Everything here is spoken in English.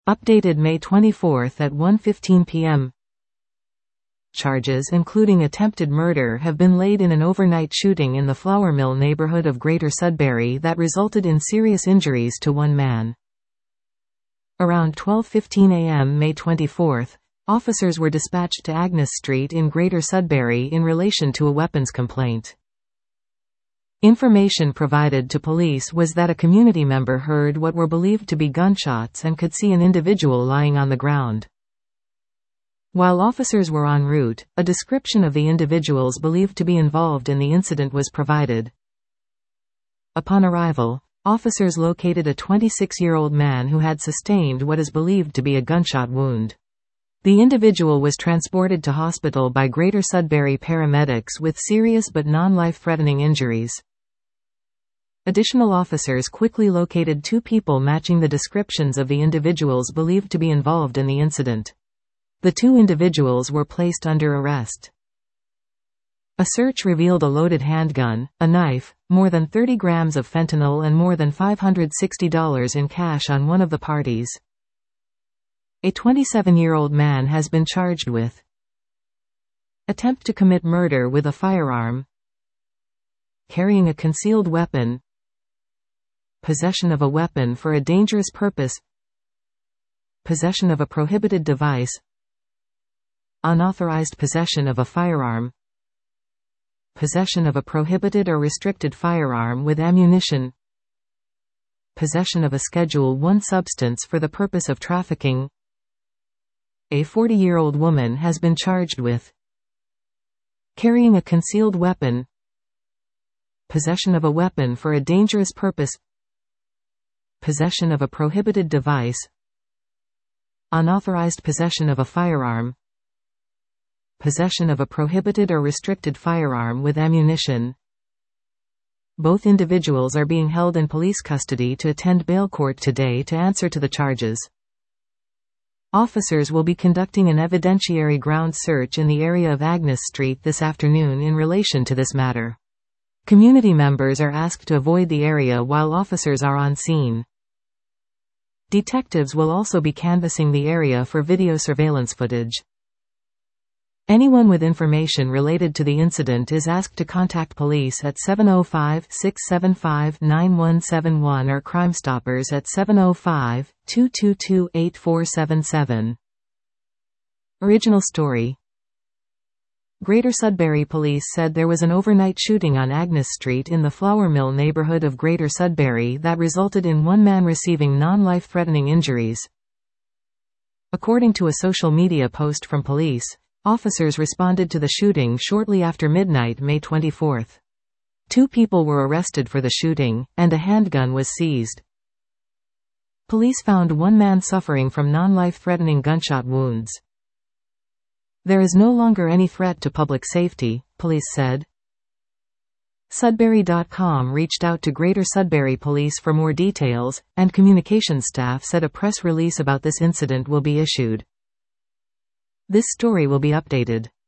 Updated May 24 at 1:15 p.m. Charges including attempted murder have been laid in an overnight shooting in the flour mill neighborhood of Greater Sudbury that resulted in serious injuries to one man. Around 12:15 a.m. May 24, officers were dispatched to Agnes Street in Greater Sudbury in relation to a weapons complaint. Information provided to police was that a community member heard what were believed to be gunshots and could see an individual lying on the ground. While officers were en route, a description of the individuals believed to be involved in the incident was provided. Upon arrival, officers located a 26-year-old man who had sustained what is believed to be a gunshot wound. The individual was transported to hospital by Greater Sudbury paramedics with serious but non-life-threatening injuries. Additional officers quickly located two people matching the descriptions of the individuals believed to be involved in the incident. The two individuals were placed under arrest. A search revealed a loaded handgun, a knife, more than 30 grams of fentanyl and more than $560 in cash on one of the parties. A 27-year-old man has been charged with attempt to commit murder with a firearm, carrying a concealed weapon, possession of a weapon for a dangerous purpose, possession of a prohibited device, unauthorized possession of a firearm, possession of a prohibited or restricted firearm with ammunition, possession of a Schedule I substance for the purpose of trafficking. A 40-year-old woman has been charged with carrying a concealed weapon, possession of a weapon for a dangerous purpose, possession of a prohibited device, unauthorized possession of a firearm, possession of a prohibited or restricted firearm with ammunition. Both individuals are being held in police custody to attend bail court today to answer to the charges. Officers will be conducting an evidentiary ground search in the area of Agnes Street this afternoon in relation to this matter. Community members are asked to avoid the area while officers are on scene. Detectives will also be canvassing the area for video surveillance footage. Anyone with information related to the incident is asked to contact police at 705-675-9171 or Crime Stoppers at 705-222-8477. Original story. Greater Sudbury Police said there was an overnight shooting on Agnes Street in the flour mill neighborhood of Greater Sudbury that resulted in one man receiving non-life-threatening injuries. According to a social media post from police, officers responded to the shooting shortly after midnight May 24. Two people were arrested for the shooting, and a handgun was seized. Police found one man suffering from non-life-threatening gunshot wounds. There is no longer any threat to public safety, police said. Sudbury.com reached out to Greater Sudbury Police for more details, and communications staff said a press release about this incident will be issued. This story will be updated.